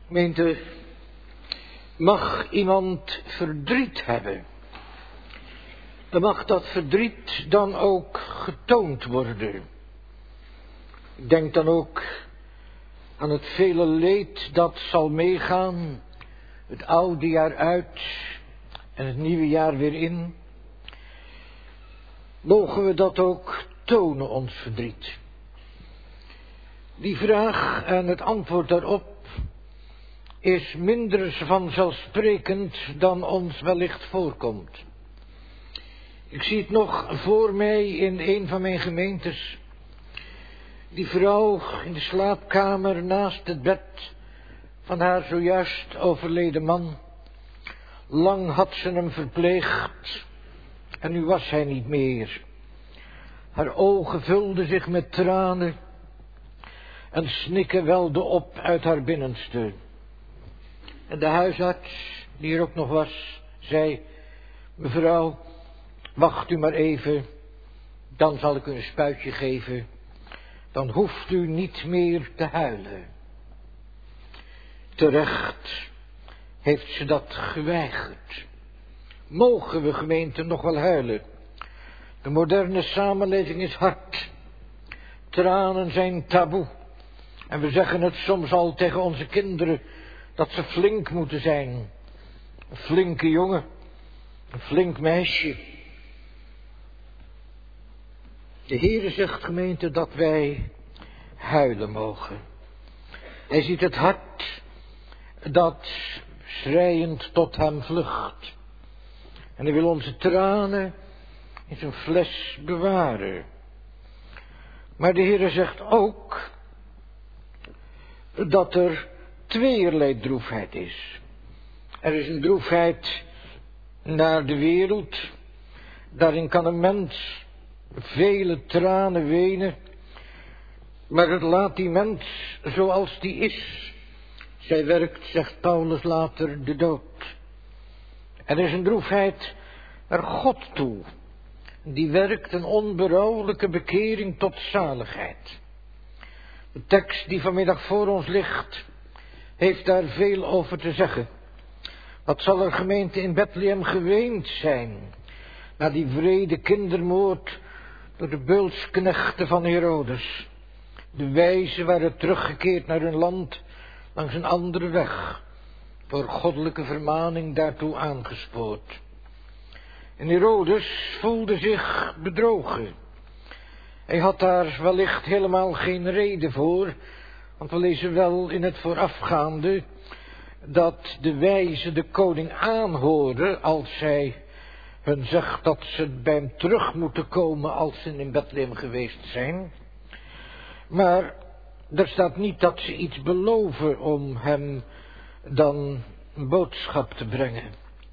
Gemeente, mag iemand verdriet hebben? Dan mag dat verdriet dan ook getoond worden. Ik denk dan ook aan het vele leed dat zal meegaan, het oude jaar uit en het nieuwe jaar weer in. Mogen we dat ook tonen, ons verdriet? Die vraag en het antwoord daarop is minder vanzelfsprekend dan ons wellicht voorkomt. Ik zie het nog voor mij in een van mijn gemeentes. Die vrouw in de slaapkamer naast het bed van haar zojuist overleden man. Lang had ze hem verpleegd en nu was hij niet meer. Haar ogen vulden zich met tranen en snikken welden op uit haar binnenste. En de huisarts, die er ook nog was, zei: mevrouw, wacht u maar even, dan zal ik u een spuitje geven. Dan hoeft u niet meer te huilen. Terecht heeft ze dat geweigerd. Mogen we, gemeente, nog wel huilen? De moderne samenleving is hard. Tranen zijn taboe. En we zeggen het soms al tegen onze kinderen, dat ze flink moeten zijn. Een flinke jongen, een flink meisje. De Heere zegt, gemeente, dat wij huilen mogen. Hij ziet het hart dat schreiend tot hem vlucht. En hij wil onze tranen in zijn fles bewaren. Maar de Heere zegt ook dat er tweeërlei droefheid is. Er is een droefheid naar de wereld. Daarin kan een mens vele tranen wenen. Maar het laat die mens zoals die is. Zij werkt, zegt Paulus later, de dood. Er is een droefheid naar God toe. Die werkt een onberouwelijke bekering tot zaligheid. De tekst die vanmiddag voor ons ligt, heeft daar veel over te zeggen. Wat zal er, gemeente, in Bethlehem geweend zijn na die wrede kindermoord door de beulsknechten van Herodes. De wijzen waren teruggekeerd naar hun land langs een andere weg, door goddelijke vermaning daartoe aangespoord. En Herodes voelde zich bedrogen. Hij had daar wellicht helemaal geen reden voor, want we lezen wel in het voorafgaande dat de wijzen de koning aanhoren als hij hun zegt dat ze bij hem terug moeten komen als ze in Bethlehem geweest zijn. Maar er staat niet dat ze iets beloven om hem dan een boodschap te brengen.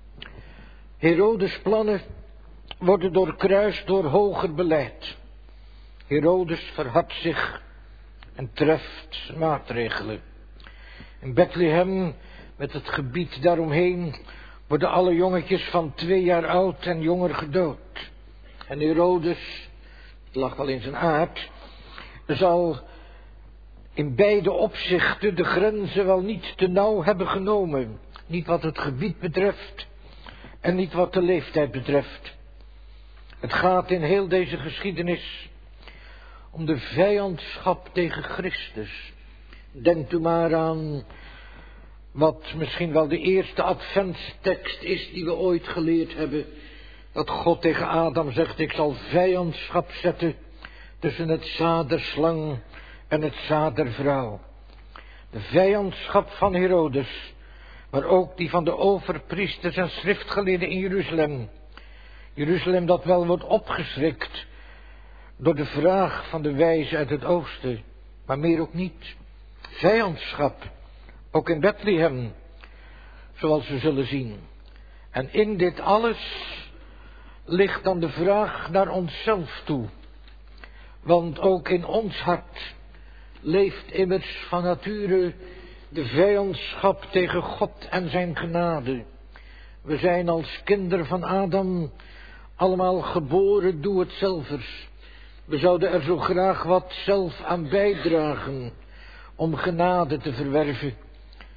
Herodes' plannen worden doorkruist door hoger beleid. Herodes verhardt zich en treft maatregelen. In Bethlehem, met het gebied daaromheen, worden alle jongetjes van 2 jaar oud en jonger gedood. En Herodes, het lag wel in zijn aard, zal in beide opzichten de grenzen wel niet te nauw hebben genomen. Niet wat het gebied betreft en niet wat de leeftijd betreft. Het gaat in heel deze geschiedenis om de vijandschap tegen Christus. Denkt u maar aan wat misschien wel de eerste adventstekst is die we ooit geleerd hebben. Dat God tegen Adam zegt: ik zal vijandschap zetten tussen het zaad der slang en het zaad der vrouw. De vijandschap van Herodes, maar ook die van de overpriesters en schriftgeleerden in Jeruzalem. Jeruzalem dat wel wordt opgeschrikt door de vraag van de wijzen uit het oosten, maar meer ook niet. Vijandschap, ook in Bethlehem, zoals we zullen zien. En in dit alles ligt dan de vraag naar onszelf toe. Want ook in ons hart leeft immers van nature de vijandschap tegen God en zijn genade. We zijn als kinderen van Adam allemaal geboren doe-het-zelvers. We zouden er zo graag wat zelf aan bijdragen om genade te verwerven.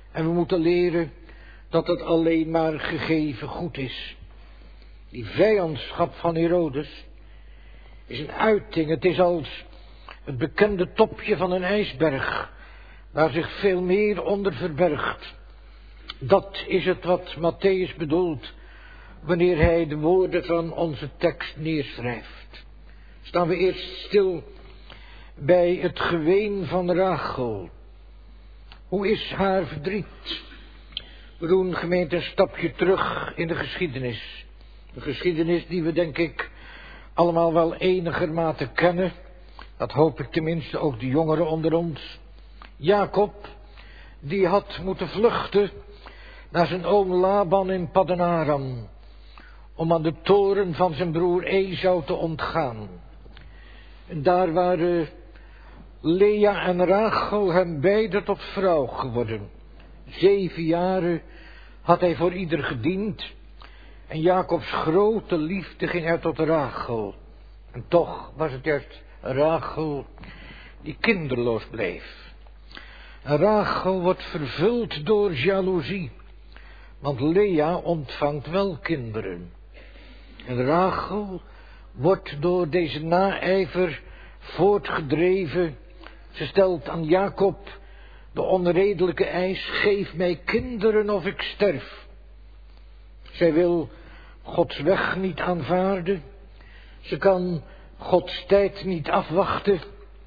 En we moeten leren dat het alleen maar gegeven goed is. Die vijandschap van Herodes is een uiting. Het is als het bekende topje van een ijsberg, waar zich veel meer onder verbergt. Dat is het wat Mattheüs bedoelt wanneer hij de woorden van onze tekst neerschrijft. Staan we eerst stil bij het geween van Rachel. Hoe is haar verdriet? We doen, gemeente, een stapje terug in de geschiedenis. De geschiedenis die we, denk ik, allemaal wel enigermate kennen. Dat hoop ik tenminste, ook de jongeren onder ons. Jacob, die had moeten vluchten naar zijn oom Laban in Paddan Aram, om aan de toren van zijn broer Esau te ontgaan. En daar waren Lea en Rachel hem beide tot vrouw geworden. 7 jaren had hij voor ieder gediend. En Jacobs grote liefde ging uit tot Rachel. En toch was het juist Rachel die kinderloos bleef. En Rachel wordt vervuld door jaloezie, want Lea ontvangt wel kinderen. En Rachel wordt door deze naijver voortgedreven. Ze stelt aan Jacob de onredelijke eis: geef mij kinderen of ik sterf. Zij wil Gods weg niet aanvaarden. Ze kan Gods tijd niet afwachten.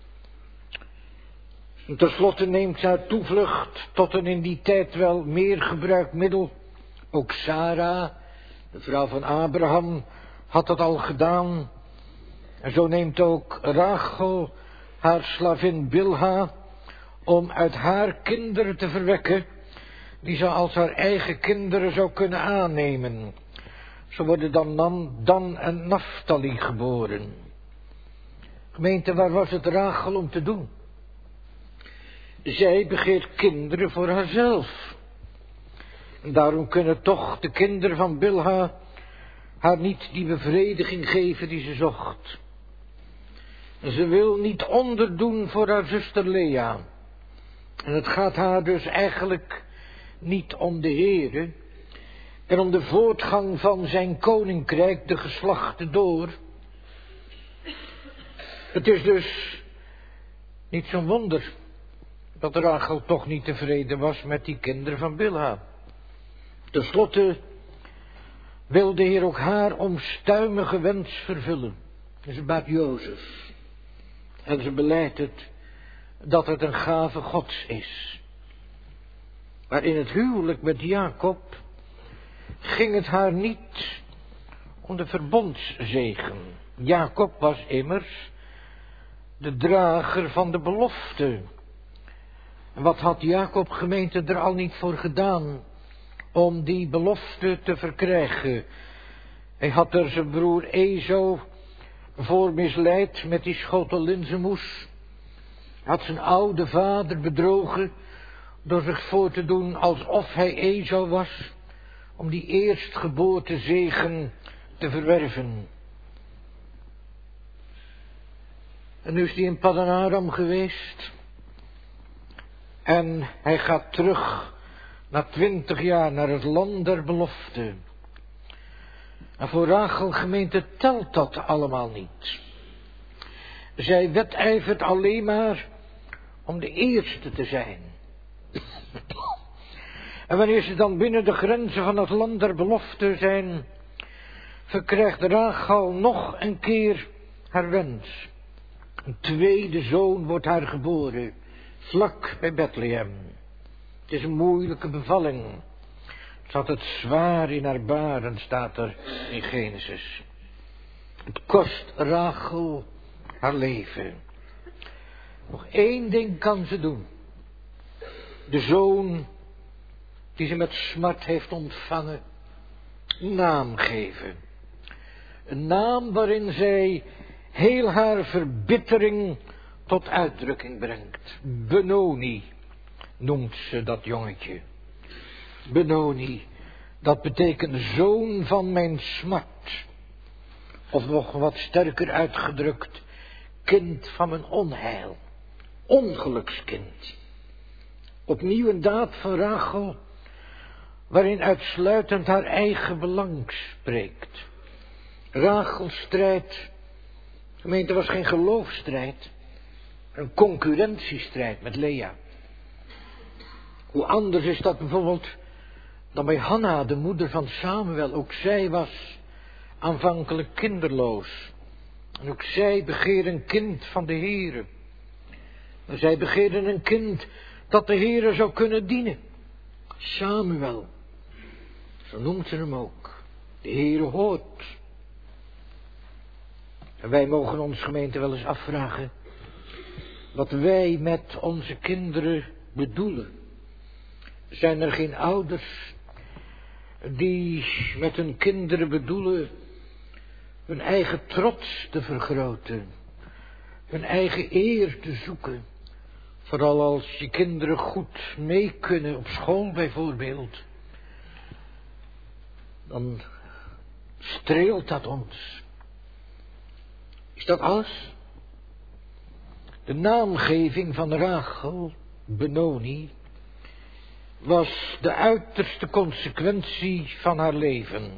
En tenslotte neemt ze haar toevlucht tot een in die tijd wel meer gebruikt middel. Ook Sarah, de vrouw van Abraham, had dat al gedaan. En zo neemt ook Rachel haar slavin Bilha om uit haar kinderen te verwekken, die ze als haar eigen kinderen zou kunnen aannemen. Zo worden Dan en Naphtali geboren. Gemeente, waar was het Rachel om te doen? Zij begeert kinderen voor haarzelf. En daarom kunnen toch de kinderen van Bilha haar niet die bevrediging geven die ze zocht. En ze wil niet onderdoen voor haar zuster Lea. En het gaat haar dus eigenlijk niet om de Heere en om de voortgang van zijn koninkrijk, de geslachten door. Het is dus niet zo'n wonder dat Rachel toch niet tevreden was met die kinderen van Bilha. Ten slotte wil de Heer ook haar onstuimige wens vervullen. En ze baart Jozef. En ze belijdt het dat het een gave Gods is. Maar in het huwelijk met Jacob ging het haar niet om de verbondszegen. Jacob was immers de drager van de belofte. En wat had Jacob, gemeente, er al niet voor gedaan om die belofte te verkrijgen? Hij had er zijn broer Esau voor misleid met die schotel linzenmoes. Hij had zijn oude vader bedrogen door zich voor te doen alsof hij Esau was, om die eerstgeboorte zegen te verwerven. En nu is hij in Paddan Aram geweest. En hij gaat terug na 20 jaar naar het land der belofte. En voor Rachel, gemeente, telt dat allemaal niet. Zij wedijvert alleen maar om de eerste te zijn. En wanneer ze dan binnen de grenzen van het land der belofte zijn, verkrijgt Rachel nog een keer haar wens. Een tweede zoon wordt haar geboren, vlak bij Bethlehem. Het is een moeilijke bevalling. Ze had het zwaar in haar baren, staat er in Genesis. Het kost Rachel haar leven. Nog 1 ding kan ze doen. De zoon die ze met smart heeft ontvangen, een naam geven. Een naam waarin zij heel haar verbittering tot uitdrukking brengt. Benoni noemt ze dat jongetje. Benoni, dat betekent zoon van mijn smart. Of nog wat sterker uitgedrukt, kind van mijn onheil. Ongelukskind. Opnieuw een daad van Rachel, waarin uitsluitend haar eigen belang spreekt. Rachels strijd, gemeente, was geen geloofsstrijd, een concurrentiestrijd met Lea. Hoe anders is dat bijvoorbeeld dan bij Hanna, de moeder van Samuel. Ook zij was aanvankelijk kinderloos. En ook zij begeerde een kind van de Heere. Maar zij begeerde een kind dat de Heere zou kunnen dienen. Samuel, zo noemt ze hem ook. De Heere hoort. En wij mogen ons, gemeente, wel eens afvragen wat wij met onze kinderen bedoelen. Zijn er geen ouders die met hun kinderen bedoelen hun eigen trots te vergroten, hun eigen eer te zoeken, vooral als je kinderen goed mee kunnen op school bijvoorbeeld, dan streelt dat ons. Is dat alles? De naamgeving van Rachel, Benoni, was de uiterste consequentie van haar leven.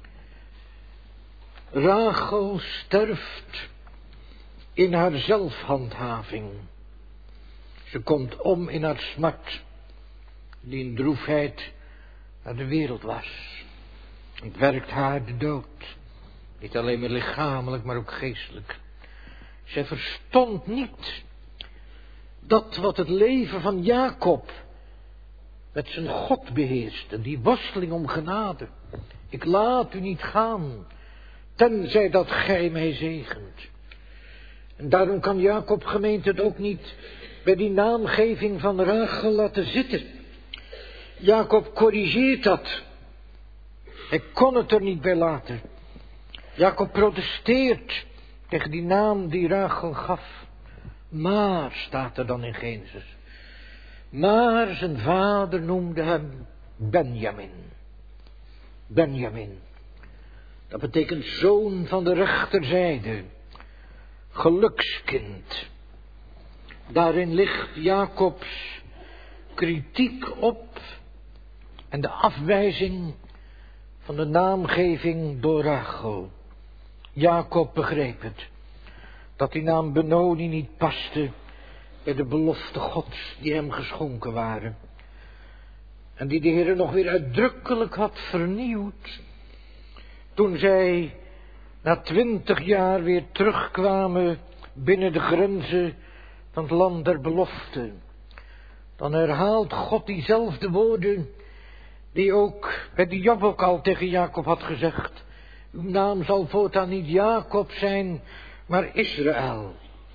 Rachel sterft in haar zelfhandhaving. Ze komt om in haar smart, die in droefheid naar de wereld was. Het werkt haar de dood. Niet alleen maar lichamelijk, maar ook geestelijk. Zij verstond niet dat wat het leven van Jacob met zijn God beheerste, die worsteling om genade. Ik laat u niet gaan, tenzij dat gij mij zegent. En daarom kan Jacob, gemeente, het ook niet bij die naamgeving van Rachel laten zitten. Jacob corrigeert dat. Hij kon het er niet bij laten. Jacob protesteert tegen die naam die Rachel gaf. Maar, staat er dan in Genesis. Maar zijn vader noemde hem Benjamin. Benjamin. Dat betekent zoon van de rechterzijde. Gelukskind. Daarin ligt Jacobs kritiek op en de afwijzing van de naamgeving door Rachel. Jacob begreep het, dat die naam Benoni niet paste bij de belofte Gods die hem geschonken waren. En die de Heer nog weer uitdrukkelijk had vernieuwd, toen zij na 20 jaar weer terugkwamen binnen de grenzen van het land der belofte. Dan herhaalt God diezelfde woorden die ook bij de Jabok al tegen Jacob had gezegd. Uw naam zal voortaan niet Jacob zijn, maar Israël.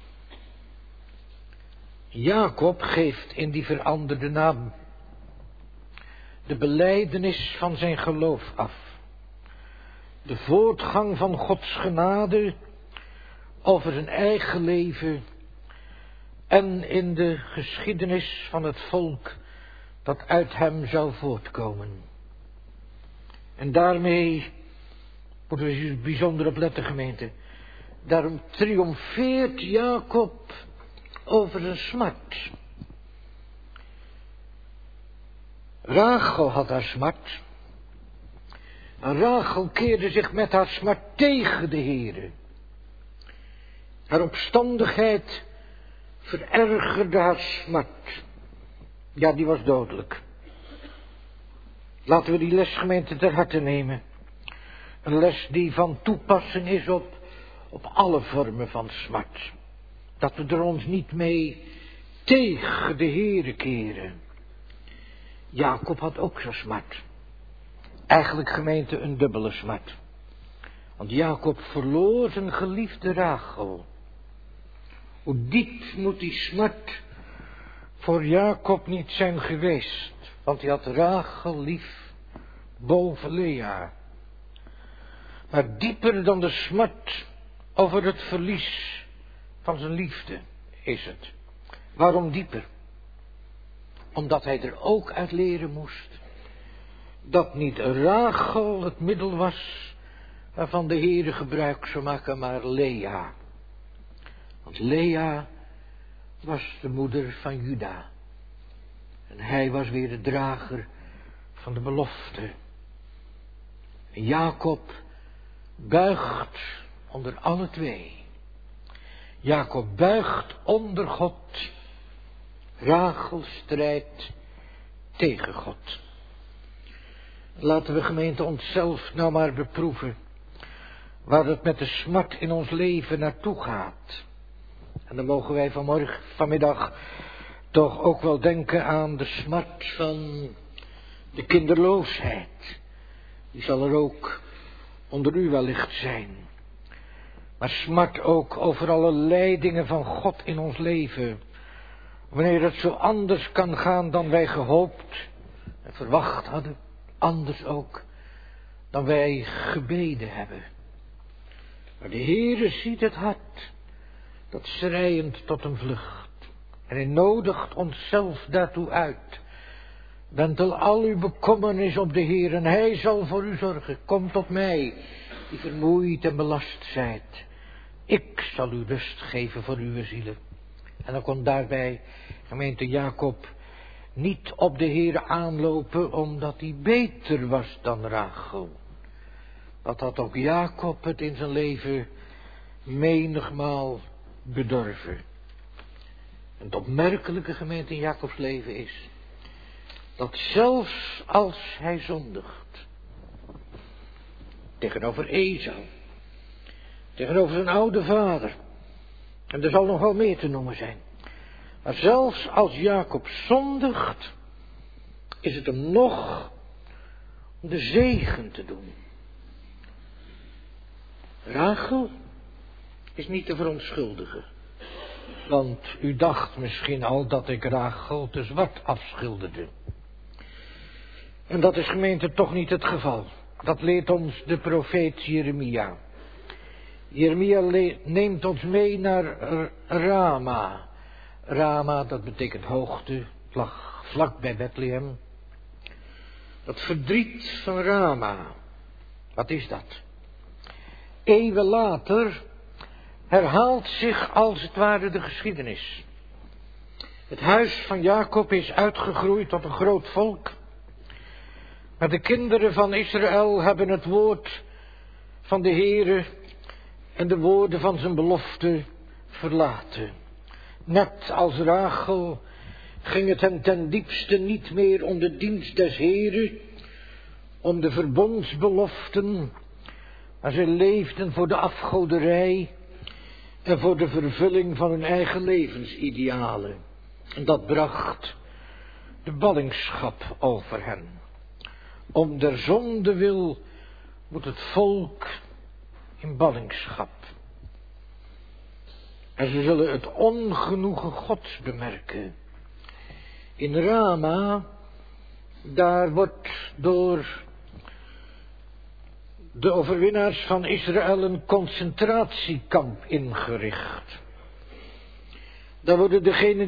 Jacob geeft in die veranderde naam de belijdenis van zijn geloof af. De voortgang van Gods genade over zijn eigen leven en in de geschiedenis van het volk dat uit hem zou voortkomen. En daarmee moeten we dus bijzonder op letten, gemeente. Daarom triomfeert Jacob over zijn smart. Rachel had haar smart. En Rachel keerde zich met haar smart tegen de Heere. Haar opstandigheid verergerde haar smart. Ja, die was dodelijk. Laten we die les, gemeente, ter harte nemen. Een les die van toepassing is op alle vormen van smart. Dat we er ons niet mee tegen de Heere keren. Jacob had ook zo'n smart. Eigenlijk, gemeente, een dubbele smart. Want Jacob verloor zijn geliefde Rachel. Hoe diep moet die smart voor Jacob niet zijn geweest. Want hij had Rachel lief boven Lea. Maar dieper dan de smart over het verlies van zijn liefde is het. Waarom dieper? Omdat hij er ook uit leren moest dat niet Rachel het middel was waarvan de Heere gebruik zou maken, maar Lea. Want Lea was de moeder van Juda. En hij was weer de drager van de belofte. En Jacob buigt onder alle twee. Jacob buigt onder God. Rachel strijdt tegen God. Laten we, gemeente, onszelf nou maar beproeven waar het met de smart in ons leven naartoe gaat. En dan mogen wij vanmiddag toch ook wel denken aan de smart van de kinderloosheid. Die zal er ook onder u wellicht zijn. Maar smart ook over alle leidingen van God in ons leven. Wanneer het zo anders kan gaan dan wij gehoopt en verwacht hadden. Anders ook dan wij gebeden hebben. Maar de Heere ziet het hart, dat schreiend tot een vlucht. En hij nodigt onszelf daartoe uit. Wentel al uw bekommernis op de Heer en hij zal voor u zorgen. Kom tot mij, die vermoeid en belast zijt. Ik zal u rust geven voor uw zielen. En dan kon daarbij, gemeente, Jacob niet op de Heer aanlopen, omdat hij beter was dan Rachel. Dat had ook Jacob het in zijn leven menigmaal bedorven. En het opmerkelijke, gemeente, in Jacobs leven is dat zelfs als hij zondigt tegenover Esau, tegenover zijn oude vader, en er zal nog wel meer te noemen zijn, maar zelfs als Jacob zondigt, is het hem nog om de zegen te doen. Rachel is niet te verontschuldigen. Want u dacht misschien al dat ik Rachel te zwart afschilderde. En dat is, gemeente, toch niet het geval. Dat leert ons de profeet Jeremia. Jeremia neemt ons mee naar Rama. Rama, dat betekent hoogte. Het lag vlak bij Bethlehem. Dat verdriet van Rama. Wat is dat? Eeuwen later herhaalt zich als het ware de geschiedenis. Het huis van Jacob is uitgegroeid tot een groot volk. Maar de kinderen van Israël hebben het woord van de Heere en de woorden van zijn belofte verlaten. Net als Rachel ging het hen ten diepste niet meer om de dienst des Heere, om de verbondsbeloften, maar ze leefden voor de afgoderij en voor de vervulling van hun eigen levensidealen. En dat bracht de ballingschap over hen. Om der zonde wil moet het volk in ballingschap. En ze zullen het ongenoegen Gods bemerken. In Rama, daar wordt door de overwinnaars van Israël een concentratiekamp ingericht. Daar worden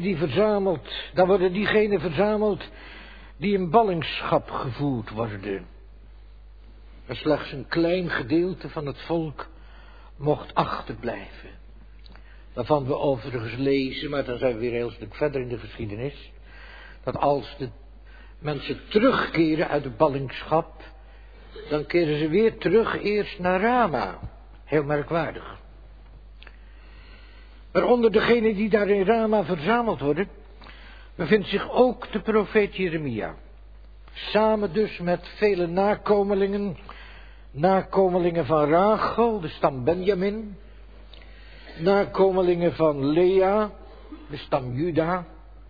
diegenen verzameld die in ballingschap gevoerd worden. En slechts een klein gedeelte van het volk mocht achterblijven. Waarvan we overigens lezen, maar dan zijn we weer een heel stuk verder in de geschiedenis, dat als de mensen terugkeren uit de ballingschap, dan keren ze weer terug eerst naar Rama. Heel merkwaardig. Maar onder degenen die daar in Rama verzameld worden, bevindt zich ook de profeet Jeremia. Samen dus met vele nakomelingen van Rachel, de stam Benjamin, nakomelingen van Lea, de stam Juda.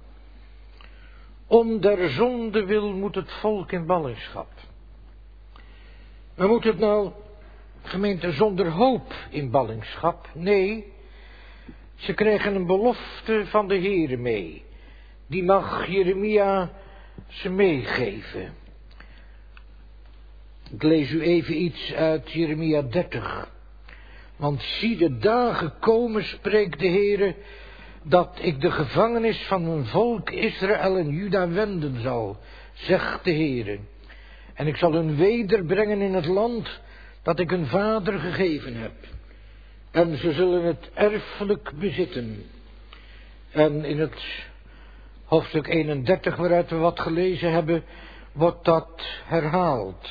Om der zonde wil moet het volk in ballingschap. Maar moet het nou, gemeente, zonder hoop in ballingschap? Nee, ze krijgen een belofte van de Heere mee. Die mag Jeremia ze meegeven. Ik lees u even iets uit Jeremia 30. Want zie, de dagen komen, spreekt de Heere, dat ik de gevangenis van mijn volk Israël en Juda wenden zal, zegt de Heere. En ik zal hun wederbrengen in het land dat ik hun vader gegeven heb. En ze zullen het erfelijk bezitten. En in het Hoofdstuk 31, waaruit we wat gelezen hebben, wordt dat herhaald.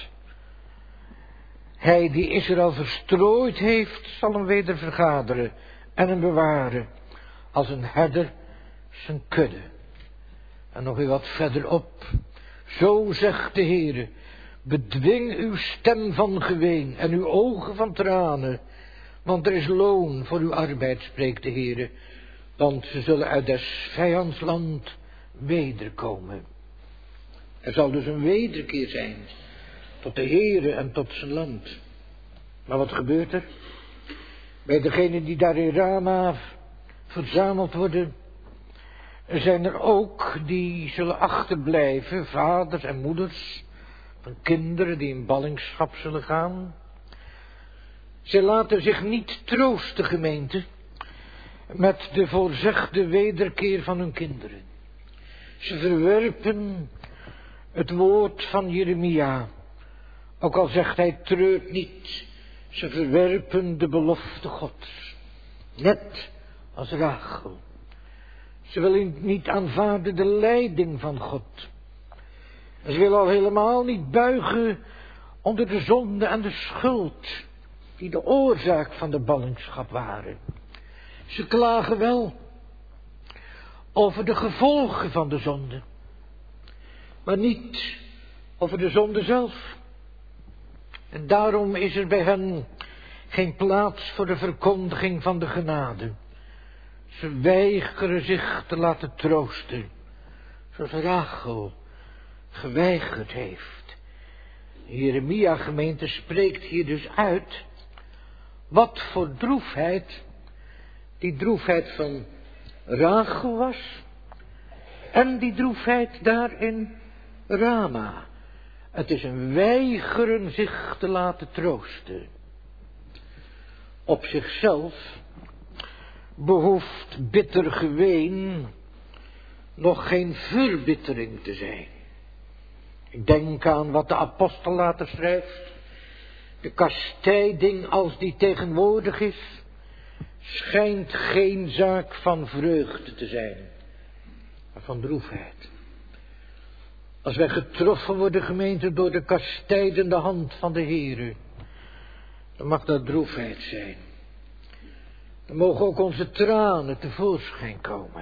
Hij die Israël verstrooid heeft, zal hem weder vergaderen en hem bewaren, als een herder zijn kudde. En nog weer wat verderop. Zo zegt de Heere, bedwing uw stem van geween en uw ogen van tranen, want er is loon voor uw arbeid, spreekt de Heere, want ze zullen uit des vijands land wederkomen. Er zal dus een wederkeer zijn tot de Heere en tot zijn land. Maar wat gebeurt er? Bij degenen die daar in Rama verzameld worden, zijn er ook die zullen achterblijven, vaders en moeders van kinderen die in ballingschap zullen gaan. Zij laten zich niet troosten, gemeente, met de voorzegde wederkeer van hun kinderen. Ze verwerpen het woord van Jeremia, ook al zegt hij treurt niet. Ze verwerpen de belofte Gods, net als Rachel. Ze willen niet aanvaarden de leiding van God. En ze willen al helemaal niet buigen onder de zonde en de schuld die de oorzaak van de ballingschap waren. Ze klagen wel over de gevolgen van de zonde, maar niet over de zonde zelf. En daarom is er bij hen geen plaats voor de verkondiging van de genade. Ze weigeren zich te laten troosten, zoals Rachel geweigerd heeft. Jeremia, gemeente, spreekt hier dus uit wat voor droefheid die droefheid van Rachel was en die droefheid daar in Rama. Het is een weigeren zich te laten troosten. Op zichzelf behoeft bitter geween nog geen verbittering te zijn. Ik denk aan wat de apostel later schrijft. De kastijding, als die tegenwoordig is, schijnt geen zaak van vreugde te zijn, maar van droefheid. Als wij getroffen worden, gemeente, door de kastijdende hand van de Heere, dan mag dat droefheid zijn. Dan mogen ook onze tranen tevoorschijn komen.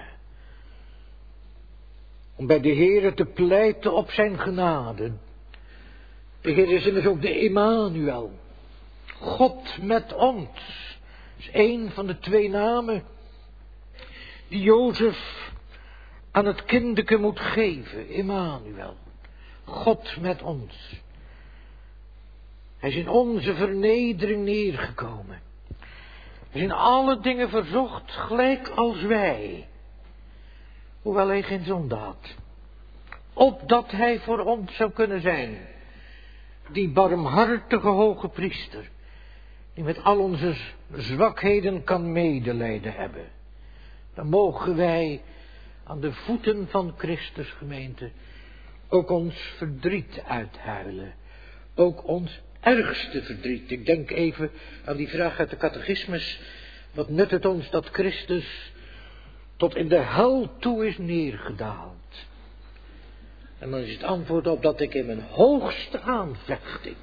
Om bij de Heere te pleiten op zijn genade. De Heer is immers ook de Emmanuel. God met ons. Dat is een van de twee namen die Jozef aan het kindeke moet geven. Emmanuel. God met ons. Hij is in onze vernedering neergekomen. Hij is in alle dingen verzocht, gelijk als wij. Hoewel hij geen zonde had. Opdat hij voor ons zou kunnen zijn. Die barmhartige hoge priester. Die met al onze zwakheden kan medelijden hebben. Dan mogen wij aan de voeten van Christus, gemeente, ook ons verdriet uithuilen. Ook ons ergste verdriet. Ik denk even aan die vraag uit de catechismus. Wat nut het ons dat Christus tot in de hel toe is neergedaald? En dan is het antwoord op dat ik in mijn hoogste aanvechting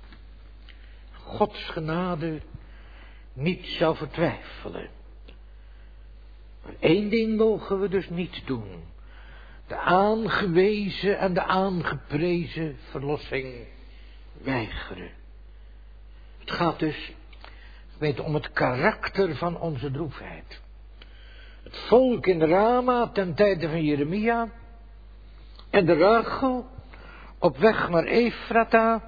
Gods genade niet zou vertwijfelen. Maar één ding mogen we dus niet doen. De aangewezen en de aangeprezen verlossing weigeren. Het gaat dus, weet, om het karakter van onze droefheid. Het volk in Rama ten tijde van Jeremia en de Rachel op weg naar Efrata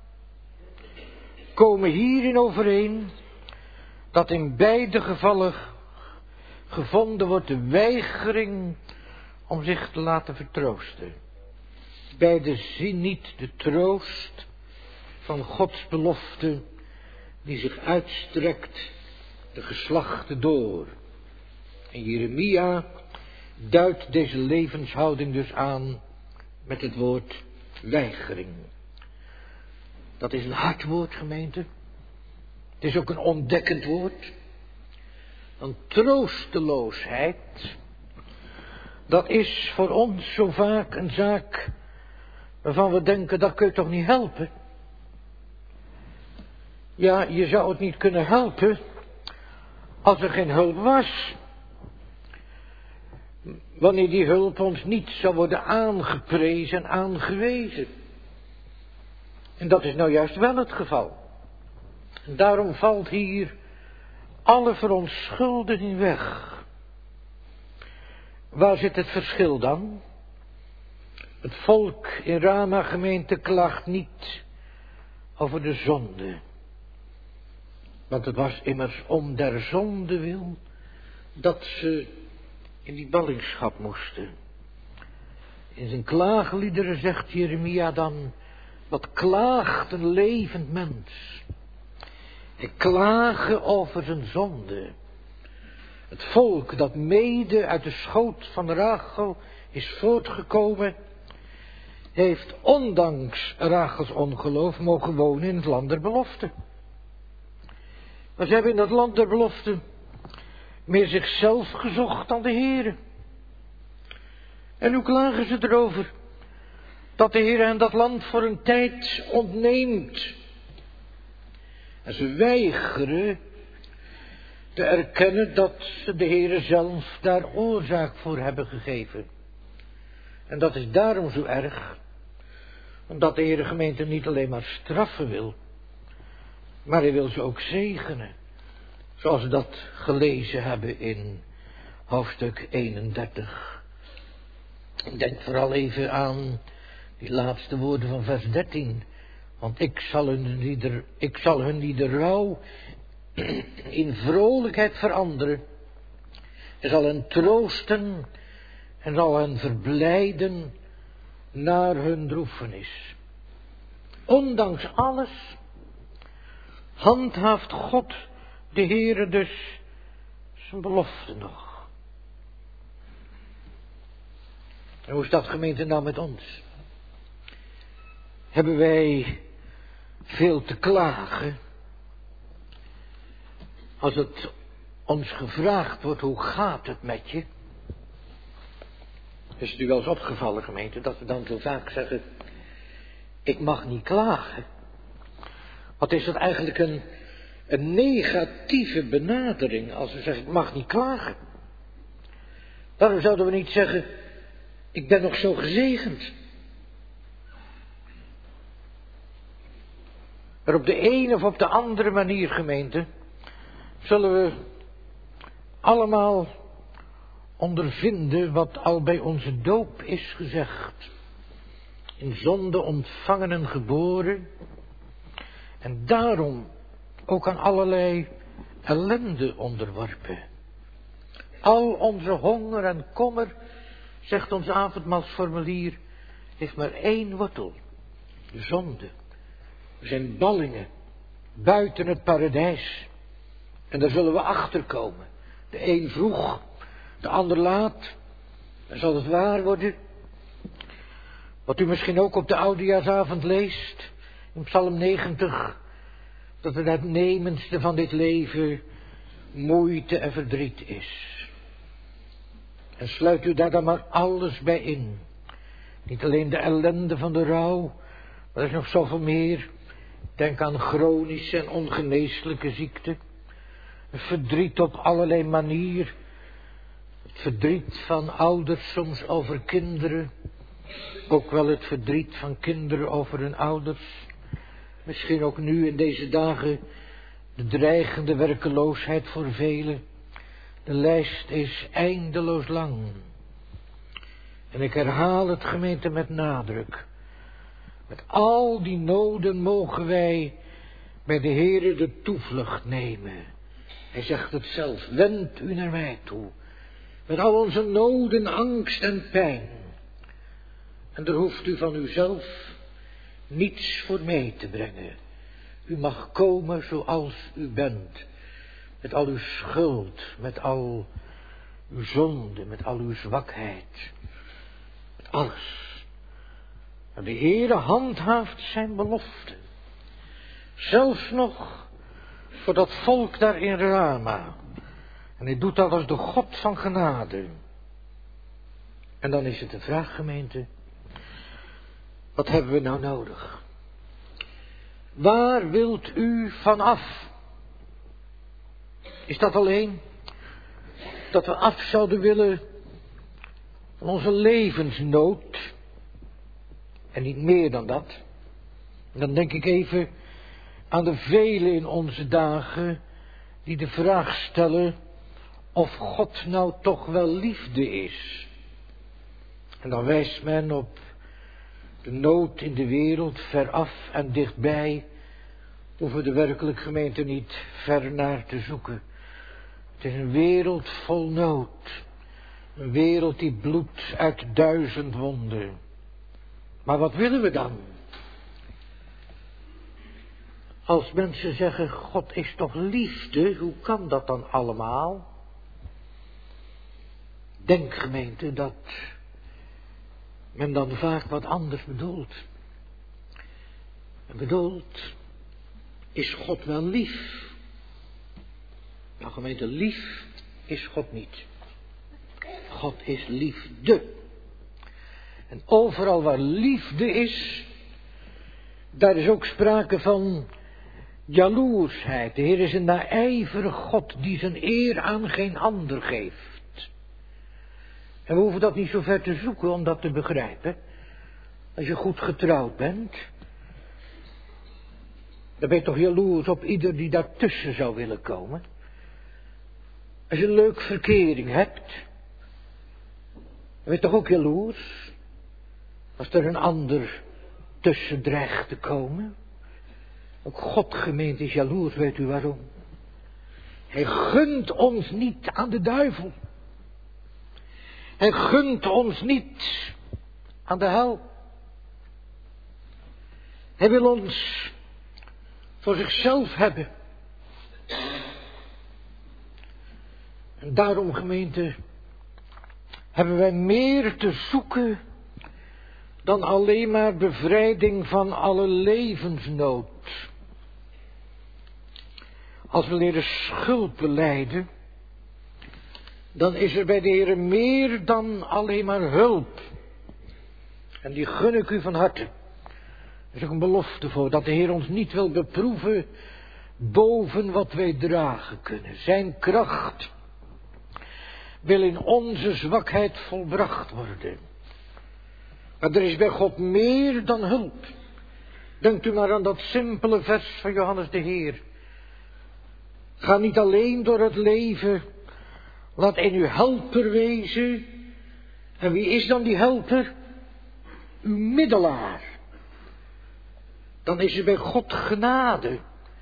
komen hierin overeen dat in beide gevallen gevonden wordt de weigering om zich te laten vertroosten. Beide zien niet de troost van Gods belofte die zich uitstrekt de geslachten door. En Jeremia duidt deze levenshouding dus aan met het woord weigering. Dat is een hard woord, gemeente. Het is ook een ontdekkend woord. Want troosteloosheid, Dat is voor ons zo vaak een zaak waarvan we denken, dat kun je toch niet helpen? Ja, je zou het niet kunnen helpen als er geen hulp was. Wanneer die hulp ons niet zou worden aangeprezen en aangewezen. En dat is nou juist wel het geval. En daarom valt hier alle verontschuldiging weg. Waar zit het verschil dan? Het volk in Rama gemeente klaagt niet over de zonde. Want het was immers om der zonde wil dat ze in die ballingschap moesten. In zijn klaagliederen zegt Jeremia dan, wat klaagt een levend mens. Hij klagen over zijn zonde. Het volk dat mede uit de schoot van Rachel is voortgekomen, heeft ondanks Rachels ongeloof mogen wonen in het land der belofte. Maar ze hebben in dat land der belofte meer zichzelf gezocht dan de Heere. En nu klagen ze erover dat de Heere hen dat land voor een tijd ontneemt. En ze weigeren te erkennen dat ze de Heere zelf daar oorzaak voor hebben gegeven. En dat is daarom zo erg, omdat de Heere gemeente niet alleen maar straffen wil, maar hij wil ze ook zegenen. Zoals we dat gelezen hebben in hoofdstuk 31. Ik denk vooral even aan die laatste woorden van vers 13. Want ik zal hun die de rouw in vrolijkheid veranderen. En zal hen troosten en zal hen verblijden naar hun droefenis. Ondanks alles handhaaft God, de Heere, dus zijn belofte nog. En hoe is dat, gemeente, nou met ons? Hebben wij veel te klagen als het ons gevraagd wordt, hoe gaat het met je? Is het u wel eens opgevallen, gemeente, dat we dan zo vaak zeggen, ik mag niet klagen? Wat is dat eigenlijk een negatieve benadering als we zeggen, ik mag niet klagen? Daarom zouden we niet zeggen, ik ben nog zo gezegend. Maar op de een of op de andere manier, gemeente, zullen we allemaal ondervinden wat al bij onze doop is gezegd. In zonde ontvangen en geboren. En daarom ook aan allerlei ellende onderworpen. Al onze honger en kommer, zegt ons avondmaalsformulier, heeft maar één wortel. De zonde. We zijn ballingen buiten het paradijs. En daar zullen we achterkomen. De een vroeg, de ander laat. Dan zal het waar worden. Wat u misschien ook op de oudejaarsavond leest, in Psalm 90, dat het uitnemendste van dit leven moeite en verdriet is. En sluit u daar dan maar alles bij in. Niet alleen de ellende van de rouw, maar er is nog zoveel meer. Denk aan chronische en ongeneeslijke ziekte. Het verdriet op allerlei manier. Het verdriet van ouders soms over kinderen. Ook wel het verdriet van kinderen over hun ouders. Misschien ook nu in deze dagen de dreigende werkeloosheid voor velen. De lijst is eindeloos lang. En ik herhaal het, gemeente, met nadruk. Met al die noden mogen wij bij de Heere de toevlucht nemen. Hij zegt het zelf, wend u naar mij toe. Met al onze noden, angst en pijn. En daar hoeft u van uzelf niets voor mee te brengen. U mag komen zoals u bent. Met al uw schuld, met al uw zonde, met al uw zwakheid. Met alles. En de Heere handhaaft zijn belofte. Zelfs nog voor dat volk daar in Rama. En hij doet dat als de God van genade. En dan is het een vraag, gemeente. Wat hebben we nou nodig? Waar wilt u vanaf? Is dat alleen dat we af zouden willen van onze levensnood? En niet meer dan dat. En dan denk ik even aan de velen in onze dagen die de vraag stellen of God nou toch wel liefde is. En dan wijst men op de nood in de wereld, veraf en dichtbij, hoeven we de werkelijke gemeente niet ver naar te zoeken. Het is een wereld vol nood. Een wereld die bloedt uit 1000 wonden. Maar wat willen we dan? Als mensen zeggen, God is toch liefde, hoe kan dat dan allemaal? Denk, gemeente, dat men dan vaak wat anders bedoelt. En bedoelt, is God wel lief? Nou, gemeente, lief is God niet. God is liefde. En overal waar liefde is, daar is ook sprake van jaloersheid. De Heer is een naijverig God die zijn eer aan geen ander geeft. En we hoeven dat niet zo ver te zoeken om dat te begrijpen. Als je goed getrouwd bent, dan ben je toch jaloers op ieder die daartussen zou willen komen. Als je een leuk verkering hebt, dan ben je toch ook jaloers als er een ander tussen dreigt te komen. Ook God, gemeente, is jaloers, weet u waarom? Hij gunt ons niet aan de duivel. Hij gunt ons niet aan de hel. Hij wil ons voor zichzelf hebben. En daarom, gemeente, hebben wij meer te zoeken dan alleen maar bevrijding van alle levensnood. Als we leren schuld belijden, dan is er bij de Heer meer dan alleen maar hulp. En die gun ik u van harte. Er is ook een belofte voor, dat de Heer ons niet wil beproeven boven wat wij dragen kunnen. Zijn kracht wil in onze zwakheid volbracht worden. Maar er is bij God meer dan hulp. Denkt u maar aan dat simpele vers van Johannes de Heer. Ga niet alleen door het leven. Laat in uw helper wezen. En wie is dan die helper? Uw middelaar. Dan is er bij God genade.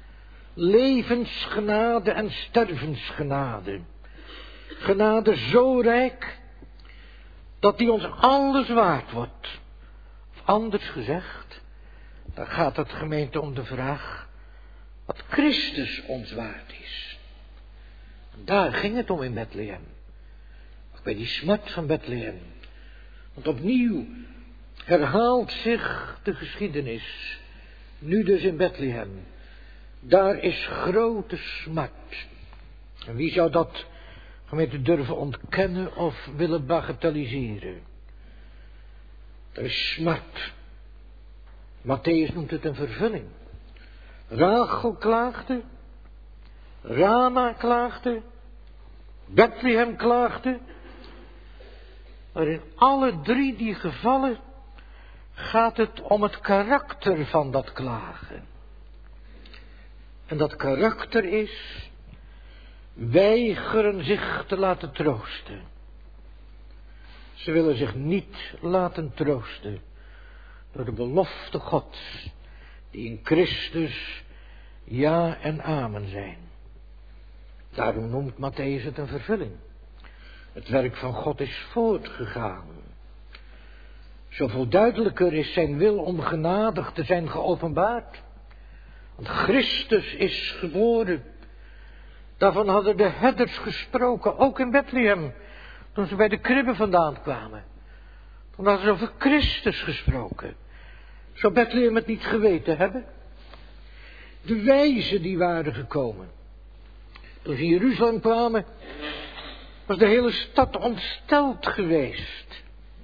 Levensgenade en stervensgenade. Genade zo rijk dat die ons alles waard wordt. Of anders gezegd, dan gaat het, gemeente, om de vraag wat Christus ons waard is. En daar ging het om in Bethlehem. Ook bij die smart van Bethlehem. Want opnieuw herhaalt zich de geschiedenis. Nu dus in Bethlehem. Daar is grote smart. En wie zou dat, gemeente, durven ontkennen of willen bagatelliseren? Er is smart. Matthäus noemt het een vervulling. Rachel klaagde. Rama klaagde. Bethlehem klaagde. Maar in alle drie die gevallen gaat het om het karakter van dat klagen. En dat karakter is weigeren zich te laten troosten. Ze willen zich niet laten troosten door de belofte Gods, die in Christus ja en amen zijn. Daarom noemt Matthäus het een vervulling. Het werk van God is voortgegaan. Zoveel duidelijker is zijn wil om genadig te zijn geopenbaard. Want Christus is geboren. Daarvan hadden de herders gesproken, ook in Bethlehem, toen ze bij de kribben vandaan kwamen. Toen hadden ze over Christus gesproken. Zou Bethlehem het niet geweten hebben? De wijzen die waren gekomen. Toen ze in Jeruzalem kwamen, was de hele stad ontsteld geweest.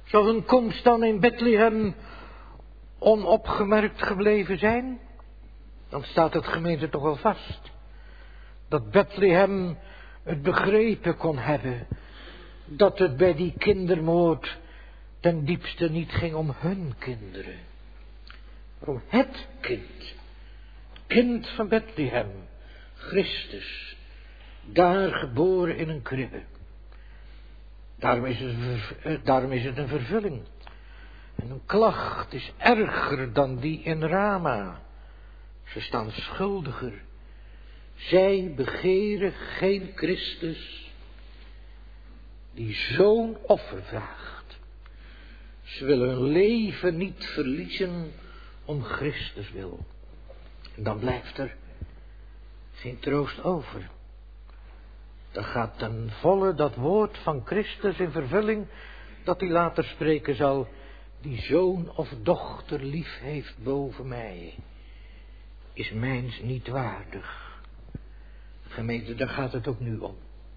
Zou hun komst dan in Bethlehem onopgemerkt gebleven zijn? Dan staat het gemeente toch wel vast. Dat Bethlehem het begrepen kon hebben. Dat het bij die kindermoord ten diepste niet ging om hun kinderen. Maar om het kind. Kind van Bethlehem. Christus. Daar geboren in een kribbe. Daarom is het een vervulling. En een klacht is erger dan die in Rama. Ze staan schuldiger. Zij begeren geen Christus die zo'n offer vraagt. Ze willen hun leven niet verliezen om Christus wil. En dan blijft er geen troost over. Dan gaat ten volle dat woord van Christus in vervulling, dat hij later spreken zal, die zoon of dochter lief heeft boven mij, is mijns niet waardig. Gemeente, daar gaat het ook nu om.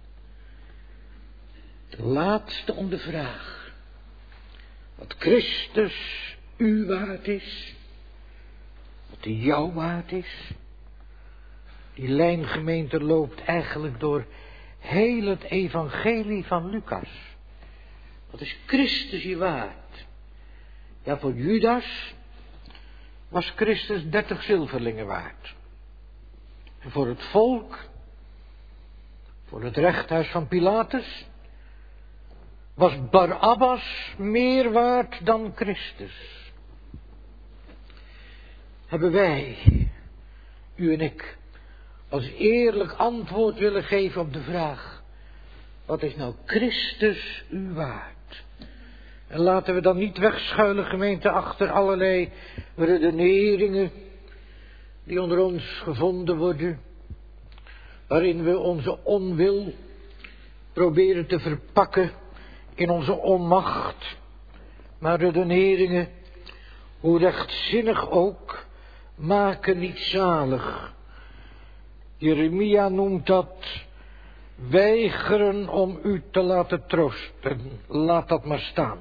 De laatste om de vraag, wat Christus u waard is, wat hij jou waard is. Die lijngemeente loopt eigenlijk door heel het evangelie van Lucas. Wat is Christus je waard? Ja, voor Judas was Christus 30 zilverlingen waard. En voor het volk, voor het rechthuis van Pilatus, was Barabbas meer waard dan Christus. Hebben wij, u en ik, als eerlijk antwoord willen geven op de vraag, wat is nou Christus u waard? En laten we dan niet wegschuilen, gemeente, achter allerlei redeneringen die onder ons gevonden worden, waarin we onze onwil proberen te verpakken in onze onmacht. Maar redeneringen, hoe rechtzinnig ook, maken niet zalig. Jeremia noemt dat weigeren om u te laten troosten. Laat dat maar staan.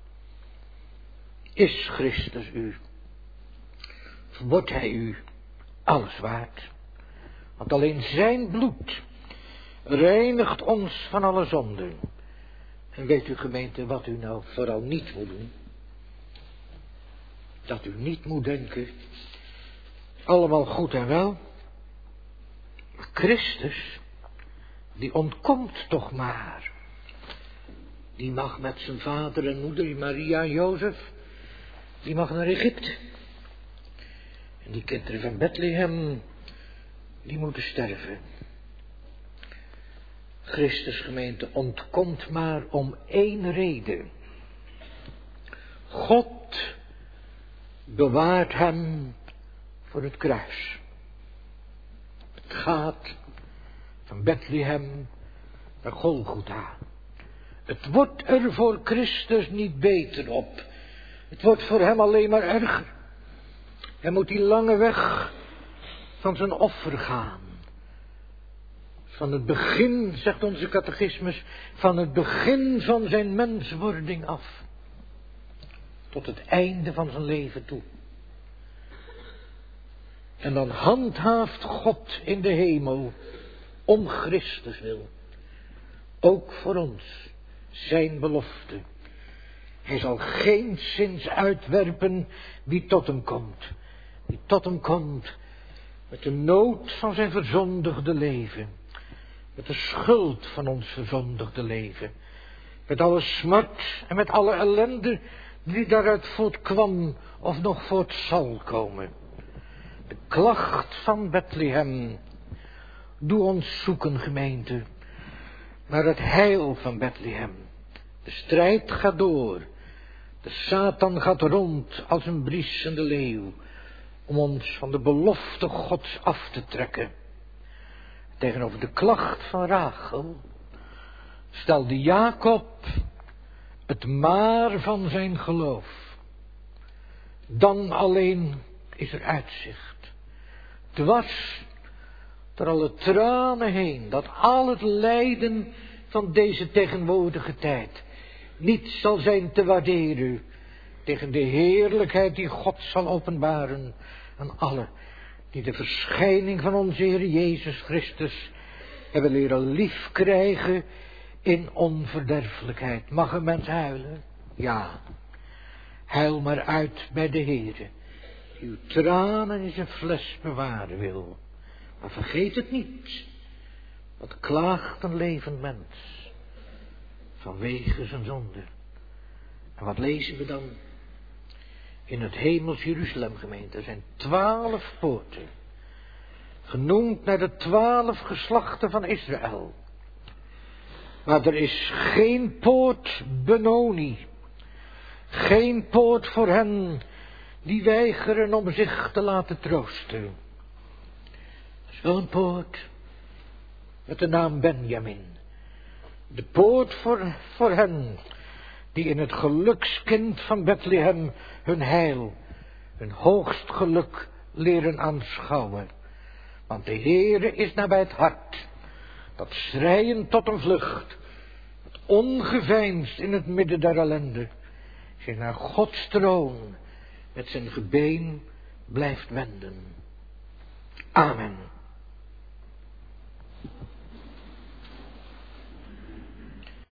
Is Christus u? Wordt hij u alles waard? Want alleen zijn bloed reinigt ons van alle zonden. En weet u, gemeente, wat u nou vooral niet moet doen? Dat u niet moet denken, allemaal goed en wel, maar Christus, die ontkomt toch maar. Die mag met zijn vader en moeder, Maria en Jozef, die mag naar Egypte. En die kinderen van Bethlehem, die moeten sterven. Christus, gemeente, ontkomt maar om één reden. God bewaart hem voor het kruis. Het gaat van Bethlehem naar Golgotha. Het wordt er voor Christus niet beter op. Het wordt voor hem alleen maar erger. Hij moet die lange weg van zijn offer gaan. Van het begin, zegt onze catechismus, van het begin van zijn menswording af. Tot het einde van zijn leven toe. En dan handhaaft God in de hemel om Christus wil. Ook voor ons zijn belofte. Hij zal geenszins uitwerpen wie tot hem komt. Die tot hem komt met de nood van zijn verzondigde leven. Met de schuld van ons verzondigde leven. Met alle smart en met alle ellende die daaruit voortkwam of nog voort zal komen. De klacht van Bethlehem. Doe ons zoeken, gemeente, naar het heil van Bethlehem. De strijd gaat door. De Satan gaat rond als een briesende leeuw. Om ons van de belofte Gods af te trekken. Tegenover de klacht van Rachel stelde Jacob het maar van zijn geloof. Dan alleen is er uitzicht. Dwars door alle tranen heen, dat al het lijden van deze tegenwoordige tijd niet zal zijn te waarderen tegen de heerlijkheid die God zal openbaren aan allen die de verschijning van onze Heer Jezus Christus hebben leren lief krijgen in onverderfelijkheid. Mag een mens huilen? Ja. Huil maar uit bij de Heere, die uw tranen in zijn fles bewaren wil. Maar vergeet het niet. Wat klaagt een levend mens vanwege zijn zonde. En wat lezen we dan? In het hemels Jeruzalem gemeente. Er zijn 12 poorten. Genoemd naar de 12 geslachten van Israël. Maar er is geen poort Benoni. Geen poort voor hen die weigeren om zich te laten troosten. Er is wel een poort met de naam Benjamin. De poort voor hen die in het gelukskind van Bethlehem hun heil, hun hoogst geluk leren aanschouwen. Want de Heere is nabij het hart, dat schreien tot een vlucht, dat ongeveinsd in het midden der ellende zich naar Gods troon met zijn gebeen blijft wenden. Amen.